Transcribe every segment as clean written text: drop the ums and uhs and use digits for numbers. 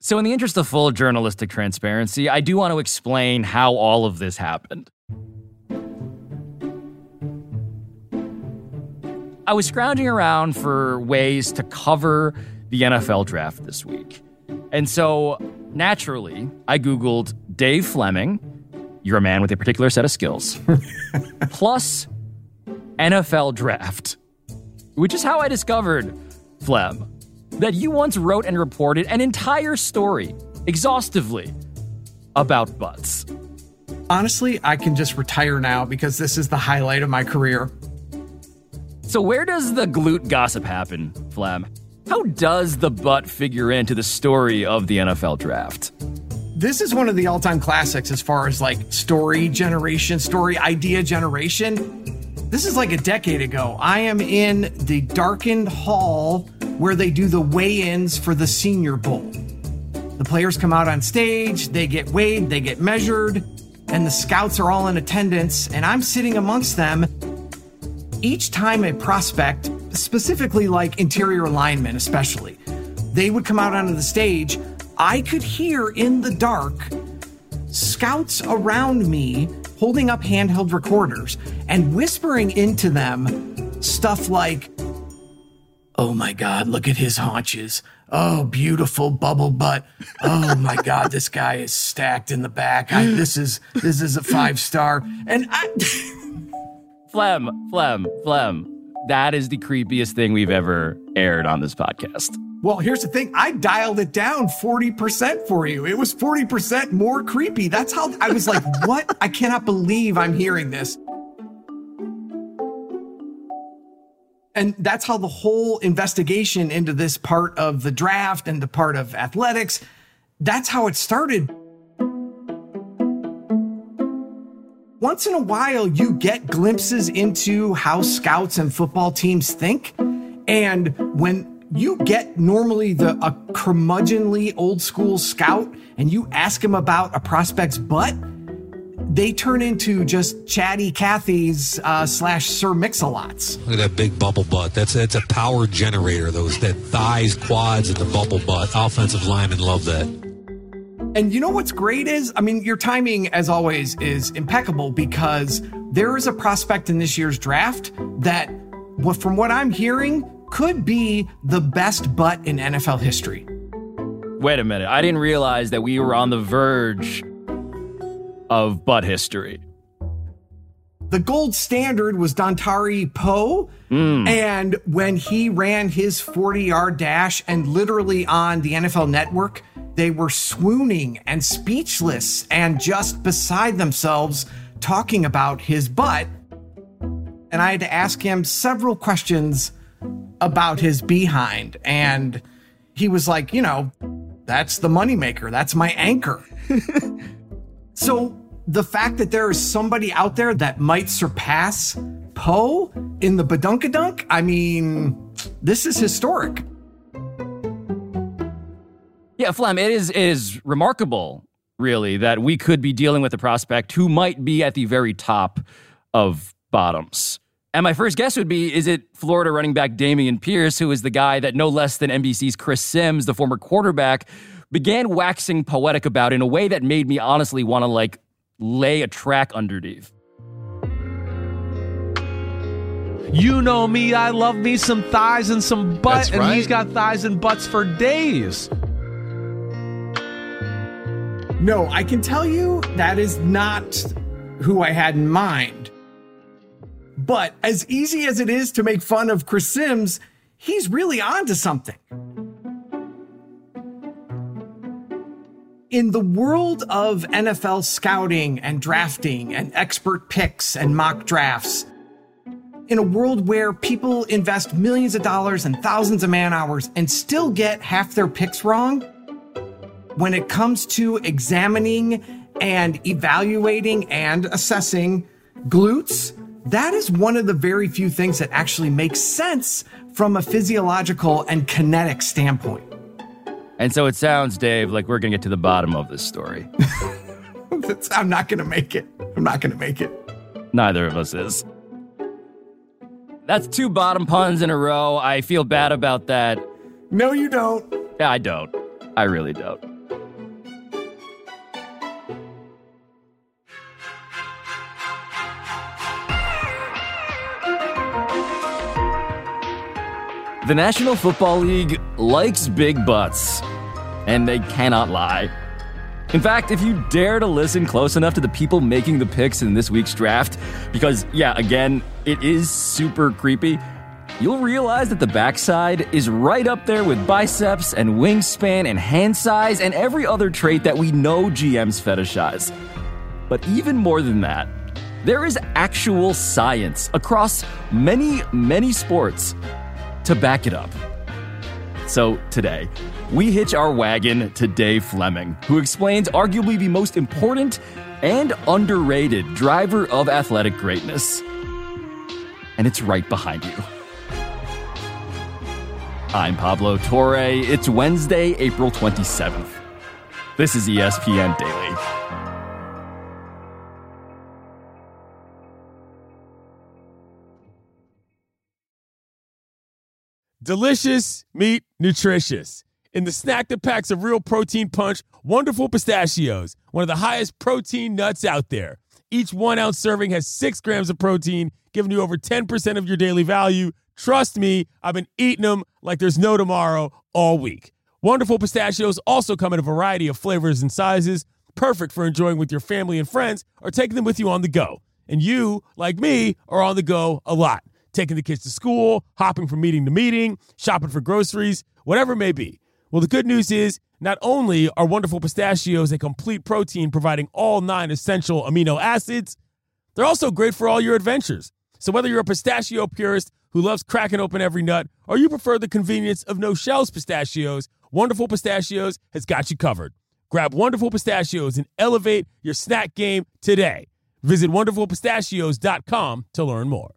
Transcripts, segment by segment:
So in the interest of full journalistic transparency, I do want to explain how all of this happened. I was scrounging around for ways to cover the NFL draft this week. And so, naturally, I Googled Dave Fleming, you're a man with a particular set of skills, plus NFL draft, which is how I discovered, Flem, that you once wrote and reported an entire story, exhaustively, about butts. Honestly, I can just retire now because this is the highlight of my career. So where does the glute gossip happen, Flem? How does the butt figure into the story of the NFL draft? This is one of the all-time classics as far as like story generation, story idea generation. This is like a decade ago. I am in the darkened hall where they do the weigh-ins for the Senior Bowl. The players come out on stage, they get weighed, they get measured, and the scouts are all in attendance, and I'm sitting amongst them. Each time a prospect, specifically like interior linemen especially, they would come out onto the stage, I could hear in the dark scouts around me holding up handheld recorders and whispering into them stuff like, "Oh my God, look at his haunches. Oh, beautiful bubble butt. Oh my God, this guy is stacked in the back. This is a 5-star." And Flem. That is the creepiest thing we've ever aired on this podcast. Well, here's the thing. I dialed it down 40% for you. It was 40% more creepy. That's how I was like, what? I cannot believe I'm hearing this. And that's how the whole investigation into this part of the draft and the part of athletics, that's how it started. Once in a while, you get glimpses into how scouts and football teams think. And when you get normally a curmudgeonly old school scout and you ask him about a prospect's butt, they turn into just chatty Cathy's / Sir Mix-a-Lots. Look at that big bubble butt. That's a power generator. That thighs, quads, and the bubble butt. Offensive linemen love that. And you know what's great is, I mean, your timing, as always, is impeccable because there is a prospect in this year's draft that, from what I'm hearing, could be the best butt in NFL history. Wait a minute. I didn't realize that we were on the verge of butt history. The gold standard was Dontari Poe. And when he ran his 40-yard dash and literally on the NFL Network, they were swooning and speechless and just beside themselves talking about his butt. And I had to ask him several questions about his behind. And he was like, that's the moneymaker. That's my anchor. So the fact that there is somebody out there that might surpass Poe in the badunkadunk, I mean, this is historic. Yeah, Flem, it is remarkable, really, that we could be dealing with a prospect who might be at the very top of bottoms. And my first guess would be, is it Florida running back Dameon Pierce, who is the guy that no less than NBC's Chris Sims, the former quarterback, began waxing poetic about in a way that made me honestly want to, lay a track underneath. You know me, I love me some thighs and some butt, That's right. And he's got thighs and butts for days. No, I can tell you that is not who I had in mind. But as easy as it is to make fun of Chris Sims, he's really onto something. In the world of NFL scouting and drafting and expert picks and mock drafts, in a world where people invest millions of dollars and thousands of man hours and still get half their picks wrong, when it comes to examining and evaluating and assessing glutes, that is one of the very few things that actually makes sense from a physiological and kinetic standpoint. And so it sounds, Dave, like we're going to get to the bottom of this story. I'm not going to make it. Neither of us is. That's 2 bottom puns in a row. I feel bad about that. No, you don't. Yeah, I don't. I really don't. The National Football League likes big butts, and they cannot lie. In fact, if you dare to listen close enough to the people making the picks in this week's draft, because, again, it is super creepy, you'll realize that the backside is right up there with biceps and wingspan and hand size and every other trait that we know GMs fetishize. But even more than that, there is actual science across many, many sports to back it up. So today, we hitch our wagon to Dave Fleming, who explains arguably the most important and underrated driver of athletic greatness. And it's right behind you. I'm Pablo Torre. It's Wednesday, April 27th. This is ESPN Daily. Delicious, meat, nutritious. In the snack that packs a real protein punch, Wonderful Pistachios, one of the highest protein nuts out there. Each 1 ounce serving has 6 grams of protein, giving you over 10% of your daily value. Trust me, I've been eating them like there's no tomorrow all week. Wonderful Pistachios also come in a variety of flavors and sizes, perfect for enjoying with your family and friends or taking them with you on the go. And you, like me, are on the go a lot. Taking the kids to school, hopping from meeting to meeting, shopping for groceries, whatever it may be. Well, the good news is not only are Wonderful Pistachios a complete protein providing all 9 essential amino acids, they're also great for all your adventures. So whether you're a pistachio purist who loves cracking open every nut or you prefer the convenience of no-shells pistachios, Wonderful Pistachios has got you covered. Grab Wonderful Pistachios and elevate your snack game today. Visit wonderfulpistachios.com to learn more.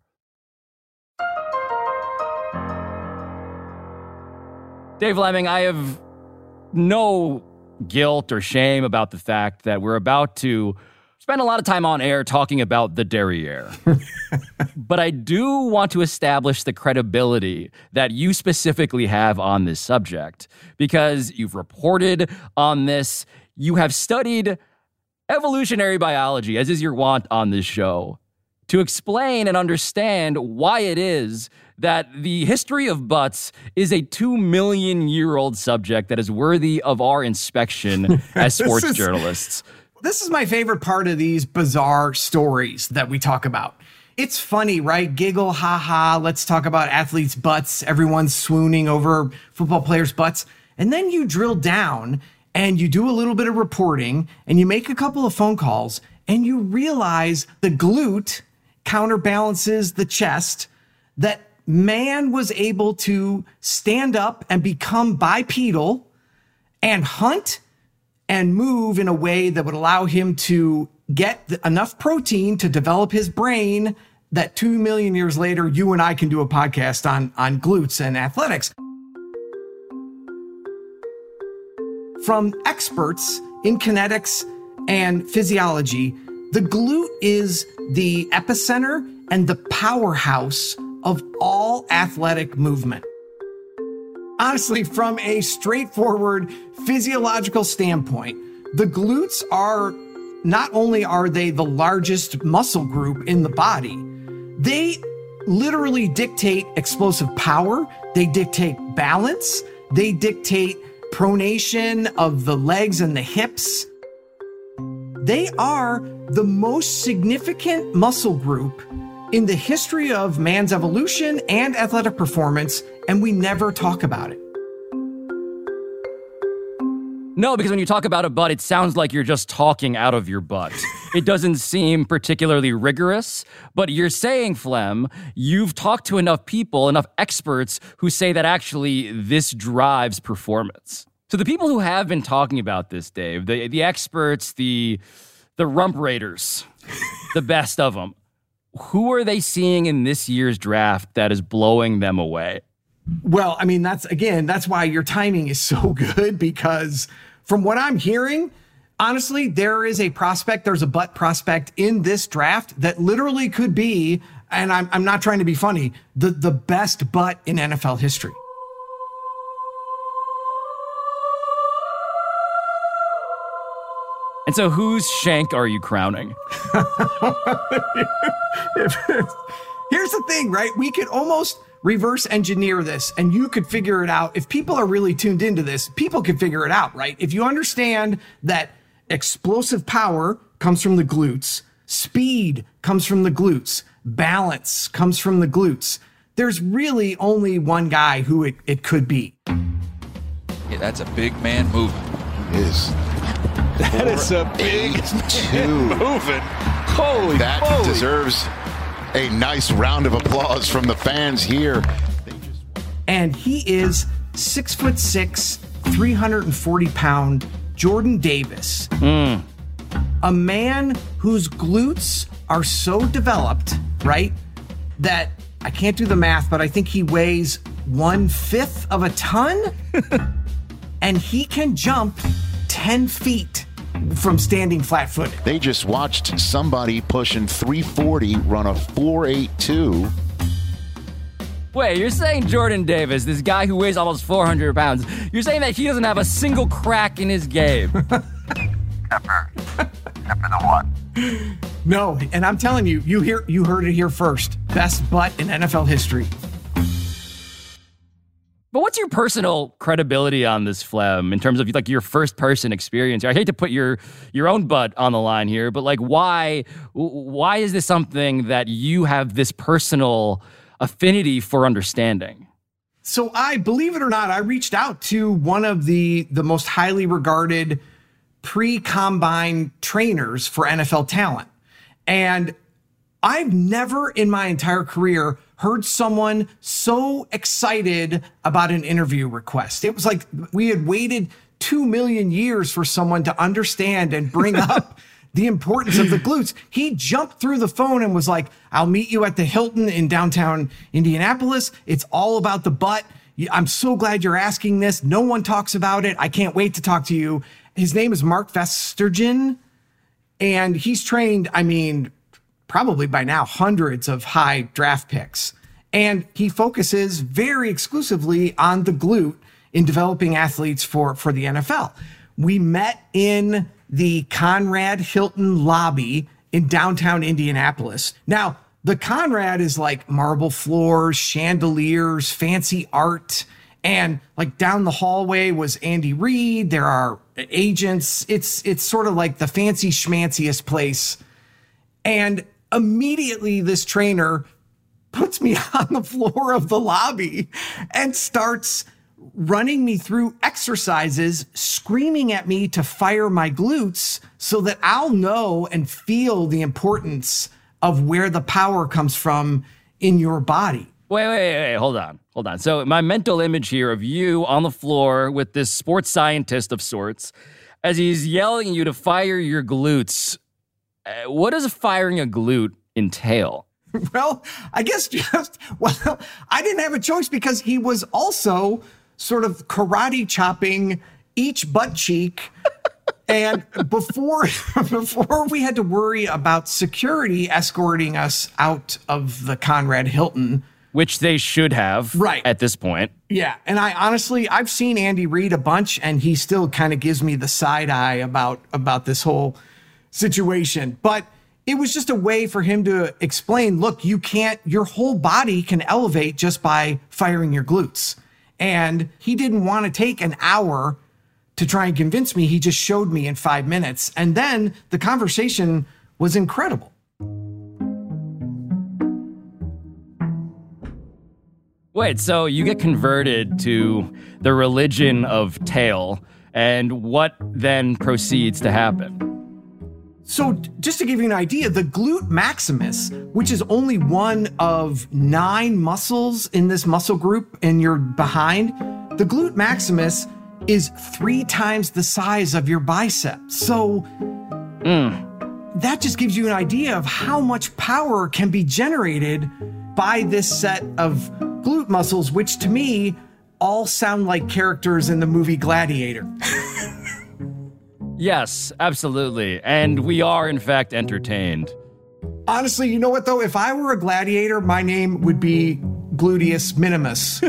Dave Fleming, I have no guilt or shame about the fact that we're about to spend a lot of time on air talking about the derriere. But I do want to establish the credibility that you specifically have on this subject, because you've reported on this, you have studied evolutionary biology, as is your wont on this show, to explain and understand why it is that the history of butts is a 2 million year old subject that is worthy of our inspection as sports journalists. This is my favorite part of these bizarre stories that we talk about. It's funny, right? Giggle, ha ha, let's talk about athletes' butts. Everyone's swooning over football players' butts. And then you drill down and you do a little bit of reporting and you make a couple of phone calls and you realize the glute counterbalances the chest, that man was able to stand up and become bipedal and hunt and move in a way that would allow him to get enough protein to develop his brain that 2 million years later, you and I can do a podcast on glutes and athletics. From experts in kinetics and physiology, the glute is the epicenter and the powerhouse of all athletic movement. Honestly, from a straightforward physiological standpoint, the glutes are, not only are they the largest muscle group in the body, they literally dictate explosive power, they dictate balance, they dictate pronation of the legs and the hips. They are the most significant muscle group in the history of man's evolution and athletic performance, and we never talk about it. No, because when you talk about a butt, it sounds like you're just talking out of your butt. It doesn't seem particularly rigorous, but you're saying, Flem, you've talked to enough people, enough experts who say that actually this drives performance. So the people who have been talking about this, Dave, the experts, the rump raiders, the best of them, who are they seeing in this year's draft that is blowing them away? Well, I mean, that's why your timing is so good, because from what I'm hearing, honestly, there's a butt prospect in this draft that literally could be, and I'm not trying to be funny, the best butt in NFL history. And so whose shank are you crowning? Here's the thing, right? We could almost reverse engineer this and you could figure it out. If people are really tuned into this, people can figure it out, right? If you understand that explosive power comes from the glutes, speed comes from the glutes, balance comes from the glutes, there's really only one guy who it could be. Yeah, that's a big man moving. It is. That is a big man moving. Holy that moly. Deserves a nice round of applause from the fans here. And he is 6'6", 340-pound Jordan Davis. A man whose glutes are so developed, right, that I can't do the math, but I think he weighs 1/5 of a ton. And he can jump 10 feet from standing flat-footed. They just watched somebody pushing 340 run a 4.82. Wait, you're saying Jordan Davis, this guy who weighs almost 400 pounds, you're saying that he doesn't have a single crack in his game? Except for the one. No, and I'm telling you, you heard it here first. Best butt in NFL history. But what's your personal credibility on this, Flem, in terms of like your first person experience? I hate to put your own butt on the line here, but like why is this something that you have this personal affinity for understanding? So believe it or not, I reached out to one of the most highly regarded pre-combine trainers for NFL talent. And I've never in my entire career heard someone so excited about an interview request. It was like we had waited 2 million years for someone to understand and bring up the importance of the glutes. He jumped through the phone and was like, I'll meet you at the Hilton in downtown Indianapolis. It's all about the butt. I'm so glad you're asking this. No one talks about it. I can't wait to talk to you. His name is Mark Vestergen, and he's trained, probably by now, hundreds of high draft picks. And he focuses very exclusively on the glute in developing athletes for the NFL. We met in the Conrad Hilton lobby in downtown Indianapolis. Now, the Conrad is like marble floors, chandeliers, fancy art. And like down the hallway was Andy Reid. There are agents. It's sort of like the fancy schmanciest place. And immediately this trainer puts me on the floor of the lobby and starts running me through exercises, screaming at me to fire my glutes so that I'll know and feel the importance of where the power comes from in your body. Wait, hold on. So my mental image here of you on the floor with this sports scientist of sorts, as he's yelling at you to fire your glutes, what does firing a glute entail? Well, I guess I didn't have a choice because he was also sort of karate chopping each butt cheek. And before we had to worry about security escorting us out of the Conrad Hilton, which they should have right at this point. Yeah. And I've seen Andy Reid a bunch, and he still kind of gives me the side eye about this whole situation. But it was just a way for him to explain, look, your whole body can elevate just by firing your glutes. And he didn't want to take an hour to try and convince me. He just showed me in 5 minutes. And then the conversation was incredible. Wait, so you get converted to the religion of tail, and what then proceeds to happen? So just to give you an idea, the glute maximus, which is only one of 9 muscles in this muscle group in your behind, the glute maximus is 3 times the size of your bicep. So that just gives you an idea of how much power can be generated by this set of glute muscles, which to me all sound like characters in the movie Gladiator. Yes, absolutely. And we are, in fact, entertained. Honestly, you know what, though? If I were a gladiator, my name would be Gluteus Minimus.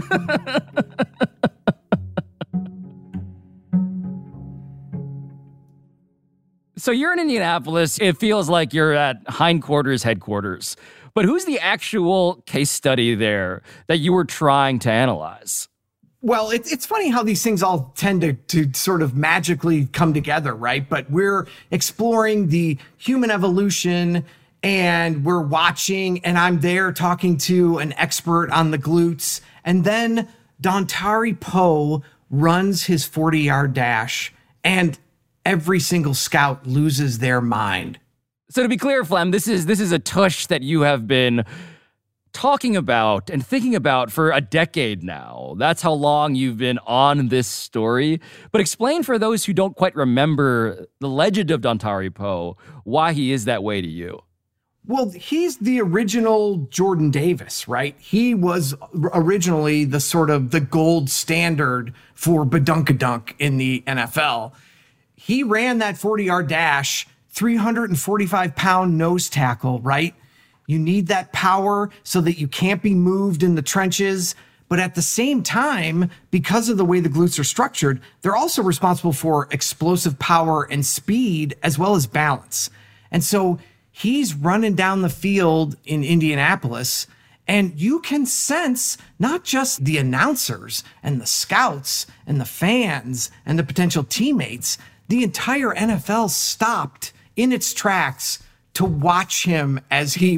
So you're in Indianapolis. It feels like you're at Hindquarters headquarters. But who's the actual case study there that you were trying to analyze? Well, it's funny how these things all tend to sort of magically come together, right? But we're exploring the human evolution and we're watching, and I'm there talking to an expert on the glutes. And then Dontari Poe runs his 40-yard dash, and every single scout loses their mind. So to be clear, Flem, this is a tush that you have been talking about and thinking about for a decade now. That's how long you've been on this story. But explain for those who don't quite remember the legend of Dontari Poe, why he is that way to you. Well, he's the original Jordan Davis, right? He was originally the sort of the gold standard for badunkadunk in the NFL. He ran that 40-yard dash, 345-pound nose tackle, right? You need that power so that you can't be moved in the trenches. But at the same time, because of the way the glutes are structured, they're also responsible for explosive power and speed as well as balance. And so he's running down the field in Indianapolis, and you can sense not just the announcers and the scouts and the fans and the potential teammates, the entire NFL stopped in its tracks to watch him as he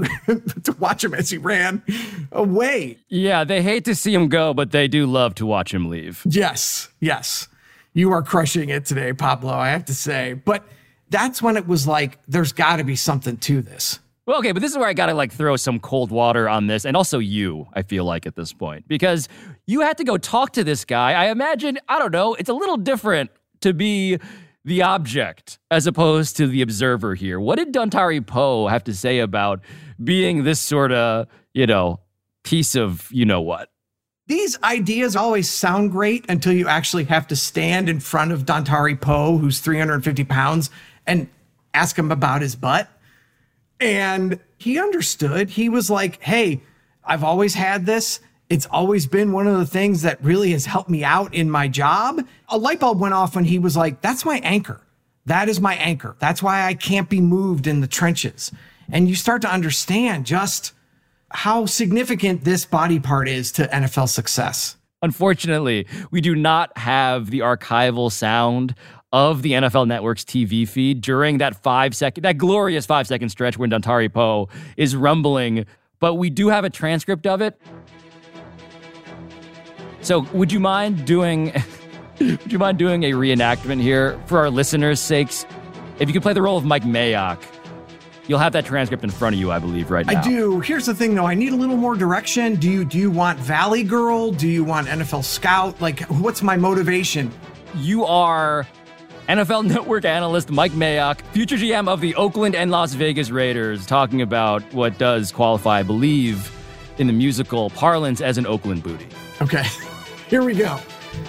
ran away. Yeah, they hate to see him go, but they do love to watch him leave. Yes. You are crushing it today, Pablo, I have to say. But that's when it was like, there's got to be something to this. Well, okay, but this is where I got to throw some cold water on this, and also you, I feel like, at this point, because you had to go talk to this guy. I imagine, I don't know, it's a little different to be the object as opposed to the observer here. What did Dontari Poe have to say about being this sort of, piece of what? These ideas always sound great until you actually have to stand in front of Dontari Poe, who's 350 pounds, and ask him about his butt. And he understood. He was like, hey, I've always had this. It's always been one of the things that really has helped me out in my job. A light bulb went off when he was like, that's my anchor. That is my anchor. That's why I can't be moved in the trenches. And you start to understand just how significant this body part is to NFL success. Unfortunately, we do not have the archival sound of the NFL Network's TV feed during that glorious 5-second stretch when Dontari Poe is rumbling, but we do have a transcript of it. So would you mind doing a reenactment here for our listeners' sakes? If you could play the role of Mike Mayock, you'll have that transcript in front of you, I believe, right now. I do. Here's the thing, though. I need a little more direction. Do you want Valley Girl? Do you want NFL Scout? What's my motivation? You are NFL Network analyst Mike Mayock, future GM of the Oakland and Las Vegas Raiders, talking about what does qualify, I believe, in the musical parlance as an Oakland booty. Okay, here we go.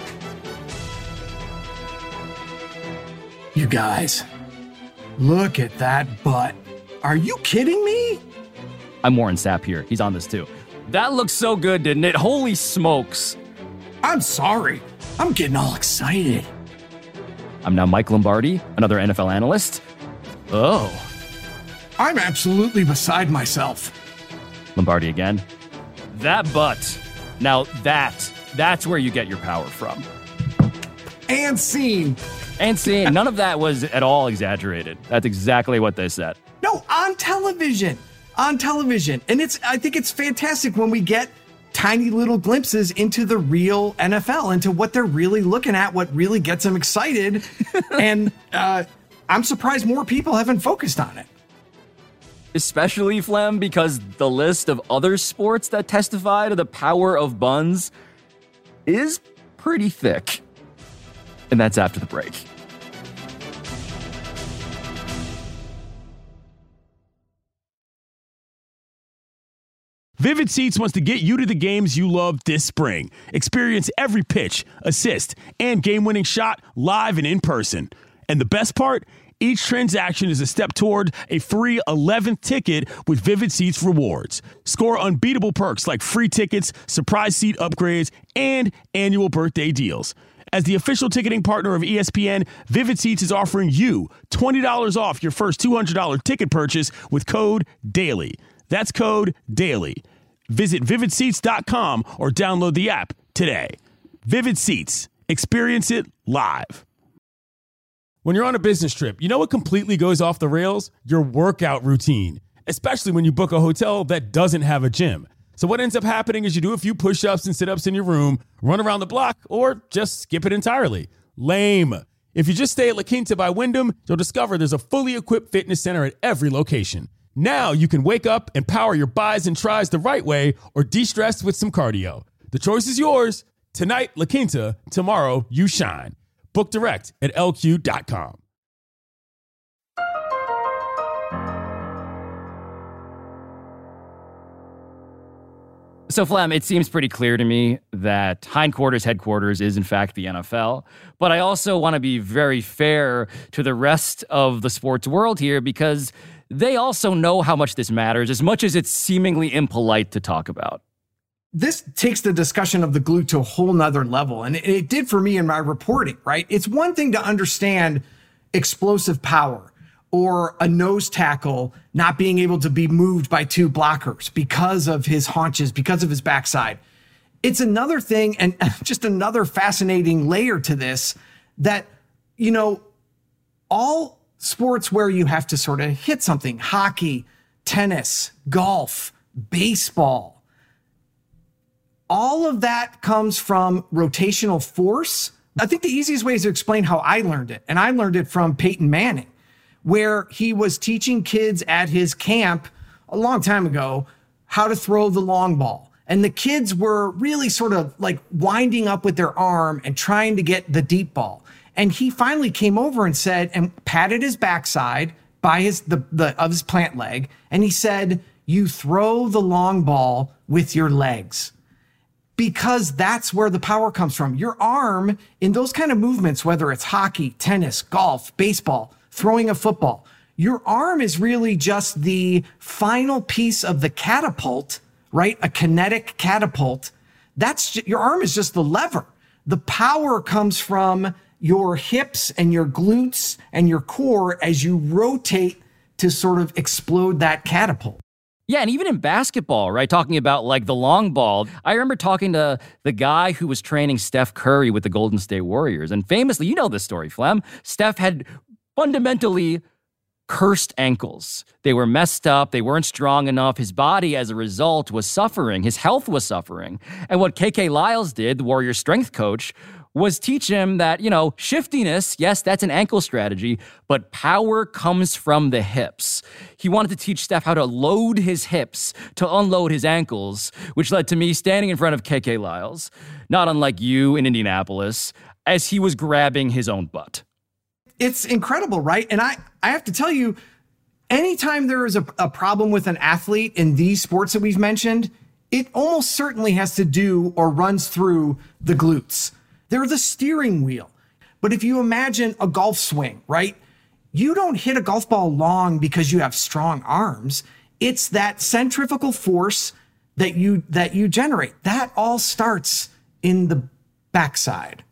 You guys, look at that butt. Are you kidding me? I'm Warren Sapp here. He's on this too. That looks so good, didn't it? Holy smokes. I'm sorry. I'm getting all excited. I'm now Mike Lombardi, another NFL analyst. Oh. I'm absolutely beside myself. Lombardi again. That butt. Now that's where you get your power from. And scene. None of that was at all exaggerated. That's exactly what they said. No, on television. And I think it's fantastic when we get tiny little glimpses into the real NFL, into what they're really looking at, what really gets them excited. And I'm surprised more people haven't focused on it. Especially, Flem, because the list of other sports that testify to the power of buns is pretty thick. And that's after the break. Vivid Seats wants to get you to the games you love this spring. Experience every pitch, assist, and game-winning shot live and in person. And the best part? Each transaction is a step toward a free 11th ticket with Vivid Seats rewards. Score unbeatable perks like free tickets, surprise seat upgrades, and annual birthday deals. As the official ticketing partner of ESPN, Vivid Seats is offering you $20 off your first $200 ticket purchase with code DAILY. That's code DAILY. Visit vividseats.com or download the app today. Vivid Seats. Experience it live. When you're on a business trip, you know what completely goes off the rails? Your workout routine, especially when you book a hotel that doesn't have a gym. So what ends up happening is you do a few push-ups and sit-ups in your room, run around the block, or just skip it entirely. Lame. If you just stay at La Quinta by Wyndham, you'll discover there's a fully equipped fitness center at every location. Now you can wake up and power your buys and tries the right way or de-stress with some cardio. The choice is yours. Tonight, La Quinta. Tomorrow, you shine. Book direct at LQ.com. So, Flem, it seems pretty clear to me that hindquarters headquarters is, in fact, the NFL. But I also want to be very fair to the rest of the sports world here because they also know how much this matters, as much as it's seemingly impolite to talk about. This takes the discussion of the glute to a whole nother level. And it did for me in my reporting, right? It's one thing to understand explosive power or a nose tackle not being able to be moved by two blockers because of his haunches, because of his backside. It's another thing, and just another fascinating layer to this, that, you know, all sports where you have to sort of hit something, hockey, tennis, golf, baseball, all of that comes from rotational force. I think the easiest way is to explain how I learned it. And I learned it from Peyton Manning, where he was teaching kids at his camp a long time ago how to throw the long ball. And the kids were really sort of like winding up with their arm and trying to get the deep ball. And he finally came over and said, and patted his backside by his plant leg. And he said, you throw the long ball with your legs, because that's where the power comes from. Your arm in those kind of movements, whether it's hockey, tennis, golf, baseball, throwing a football, your arm is really just the final piece of the catapult, right? A kinetic catapult. Your arm is just the lever. The power comes from your hips and your glutes and your core as you rotate to sort of explode that catapult. Yeah, and even in basketball, right, talking about like the long ball, I remember talking to the guy who was training Steph Curry with the Golden State Warriors. And famously, you know this story, Flem, Steph had fundamentally cursed ankles. They were messed up. They weren't strong enough. His body, as a result, was suffering. His health was suffering. And what KK Lyles did, the Warriors strength coach, was teach him that, you know, shiftiness, yes, that's an ankle strategy, but power comes from the hips. He wanted to teach Steph how to load his hips to unload his ankles, which led to me standing in front of KK Lyles, not unlike you in Indianapolis, as he was grabbing his own butt. It's incredible, right? And I have to tell you, anytime there is a problem with an athlete in these sports that we've mentioned, it almost certainly has to do or runs through the glutes. They're the steering wheel. But if you imagine a golf swing, right? You don't hit a golf ball long because you have strong arms. It's that centrifugal force that you generate. That all starts in the backside.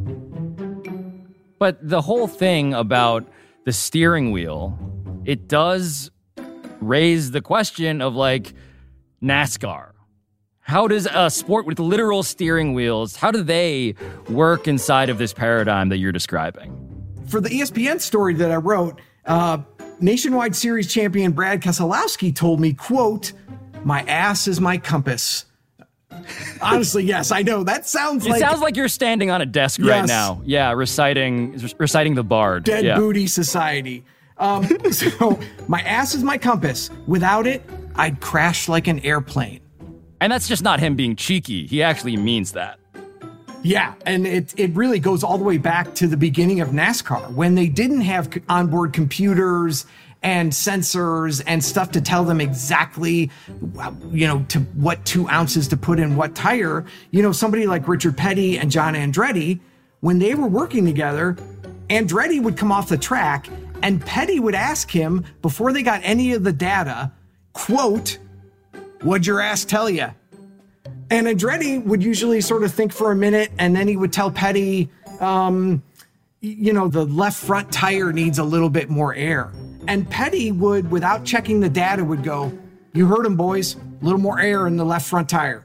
But the whole thing about the steering wheel, it does raise the question of like NASCAR. How does a sport with literal steering wheels, how do they work inside of this paradigm that you're describing? For the ESPN story that I wrote, Nationwide Series champion Brad Keselowski told me, quote, "My ass is my compass." Honestly, yes, I know. That sounds like... It sounds like you're standing on a desk right now. Yeah, reciting the Bard. Dead Booty Society. So, my ass is my compass. Without it, I'd crash like an airplane. And that's just not him being cheeky. He actually means that. Yeah, and it really goes all the way back to the beginning of NASCAR, when they didn't have onboard computers and sensors and stuff to tell them exactly, you know, to what 2 ounces to put in what tire. You know, somebody like Richard Petty and John Andretti, when they were working together, Andretti would come off the track and Petty would ask him, before they got any of the data, quote, "What'd your ass tell you?" And Andretti would usually sort of think for a minute, and then he would tell Petty, the left front tire needs a little bit more air. And Petty would, without checking the data, would go, you heard him, boys, a little more air in the left front tire.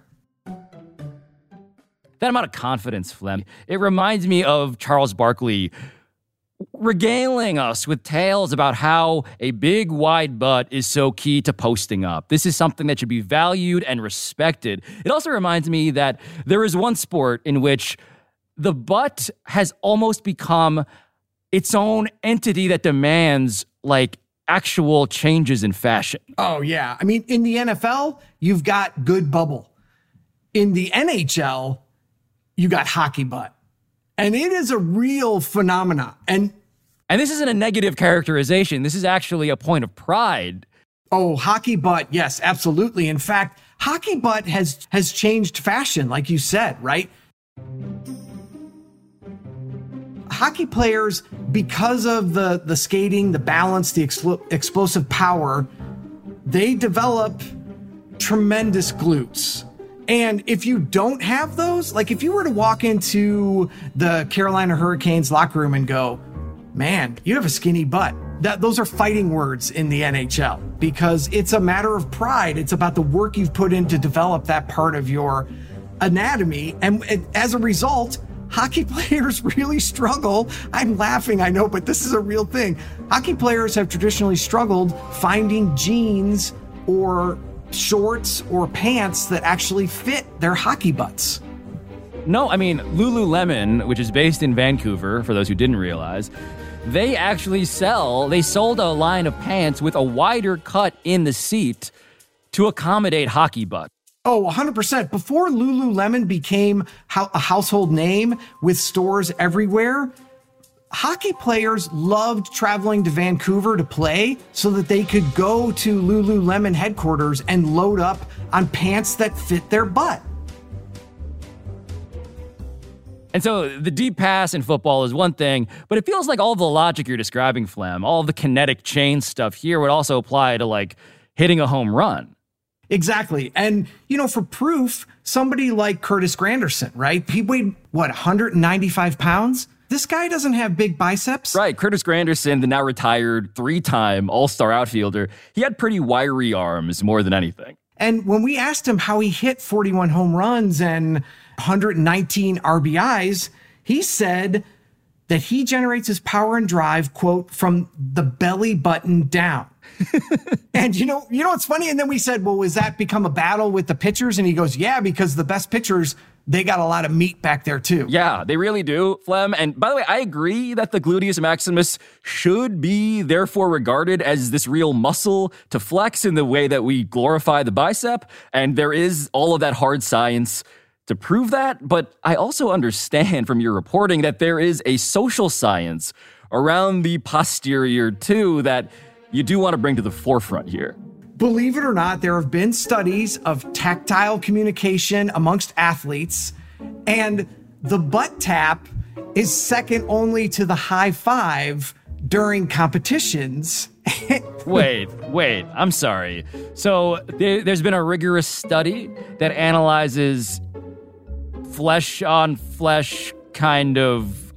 That amount of confidence, Flem, it reminds me of Charles Barkley regaling us with tales about how a big, wide butt is so key to posting up. This is something that should be valued and respected. It also reminds me that there is one sport in which the butt has almost become its own entity that demands, like, actual changes in fashion. Oh, yeah. I mean, in the NFL, you've got good bubble. In the NHL, you got hockey butt. And it is a real phenomenon. And this isn't a negative characterization. This is actually a point of pride. Oh, hockey butt. Yes, absolutely. In fact, hockey butt has changed fashion, like you said, right? Hockey players, because of the skating, the balance, the explosive power, they develop tremendous glutes. And if you don't have those, like if you were to walk into the Carolina Hurricanes locker room and go, man, you have a skinny butt. Those are fighting words in the NHL because it's a matter of pride. It's about the work you've put in to develop that part of your anatomy. And as a result, hockey players really struggle. I'm laughing, I know, but this is a real thing. Hockey players have traditionally struggled finding jeans or shorts or pants that actually fit their hockey butts. No, I mean, Lululemon, which is based in Vancouver, for those who didn't realize, they sold a line of pants with a wider cut in the seat to accommodate hockey butt. Oh, 100%. Before Lululemon became a household name with stores everywhere, hockey players loved traveling to Vancouver to play so that they could go to Lululemon headquarters and load up on pants that fit their butt. And so the deep pass in football is one thing, but it feels like all the logic you're describing, Flem, all the kinetic chain stuff here would also apply to, like, hitting a home run. Exactly. And, for proof, somebody like Curtis Granderson, right? He weighed, 195 pounds? This guy doesn't have big biceps. Right. Curtis Granderson, the now retired 3-time All-Star outfielder, he had pretty wiry arms more than anything. And when we asked him how he hit 41 home runs and 119 RBIs, he said that he generates his power and drive, quote, from the belly button down. And you know what's funny? And then we said, well, has that become a battle with the pitchers? And he goes, yeah, because the best pitchers, they got a lot of meat back there too. Yeah, they really do, Flem. And by the way, I agree that the gluteus maximus should be therefore regarded as this real muscle to flex in the way that we glorify the bicep. And there is all of that hard science to prove that. But I also understand from your reporting that there is a social science around the posterior too that you do want to bring to the forefront here. Believe it or not, there have been studies of tactile communication amongst athletes, and the butt tap is second only to the high five during competitions. Wait, I'm sorry. So there's been a rigorous study that analyzes flesh-on-flesh kind of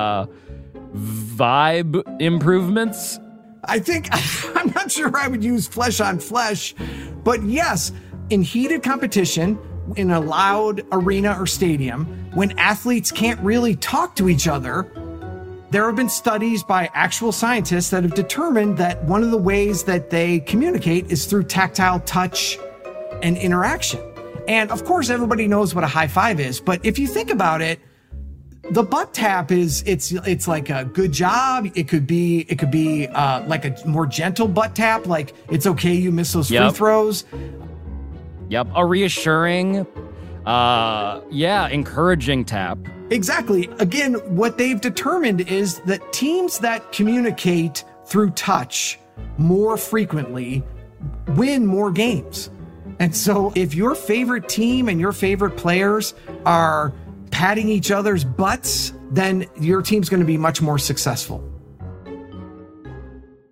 vibe improvements. I'm not sure I would use flesh on flesh, but yes, in heated competition, in a loud arena or stadium, when athletes can't really talk to each other, there have been studies by actual scientists that have determined that one of the ways that they communicate is through tactile touch and interaction. And of course, everybody knows what a high five is, but if you think about it, the butt tap it's like a good job. It could be like a more gentle butt tap, like it's okay you miss those free throws. Yep, a reassuring, encouraging tap. Exactly. Again, what they've determined is that teams that communicate through touch more frequently win more games. And so if your favorite team and your favorite players are patting each other's butts, then your team's going to be much more successful.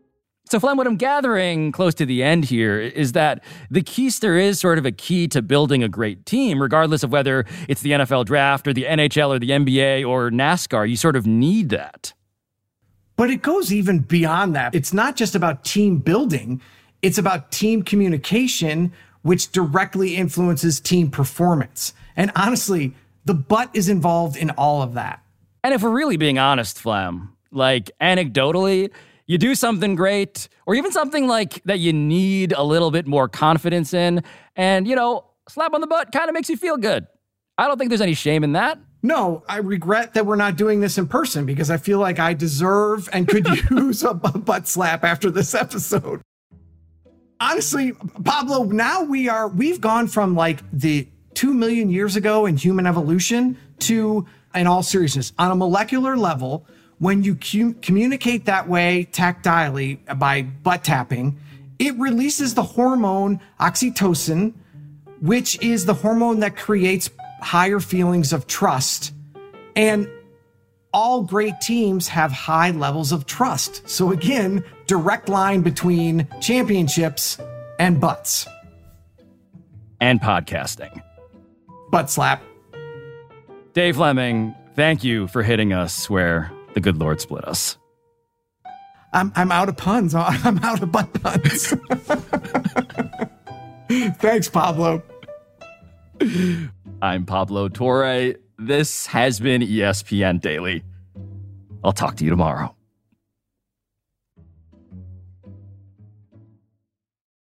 So, Flem, what I'm gathering close to the end here is that the keister is sort of a key to building a great team, regardless of whether it's the NFL draft or the NHL or the NBA or NASCAR. You sort of need that. But it goes even beyond that. It's not just about team building. It's about team communication, which directly influences team performance. And honestly, the butt is involved in all of that. And if we're really being honest, Flem, like anecdotally, you do something great, or even something like that you need a little bit more confidence in, and, slap on the butt kind of makes you feel good. I don't think there's any shame in that. No, I regret that we're not doing this in person because I feel like I deserve and could use a butt slap after this episode. Honestly, Pablo, now we've gone from like the 2 million years ago in human evolution to, in all seriousness, on a molecular level, when you communicate that way tactilely by butt tapping, it releases the hormone oxytocin, which is the hormone that creates higher feelings of trust. And all great teams have high levels of trust. So again, direct line between championships and butts. And podcasting. Butt slap. Dave Fleming, thank you for hitting us where the good Lord split us. I'm out of puns. I'm out of butt puns. Thanks, Pablo. I'm Pablo Torre. This has been ESPN Daily. I'll talk to you tomorrow.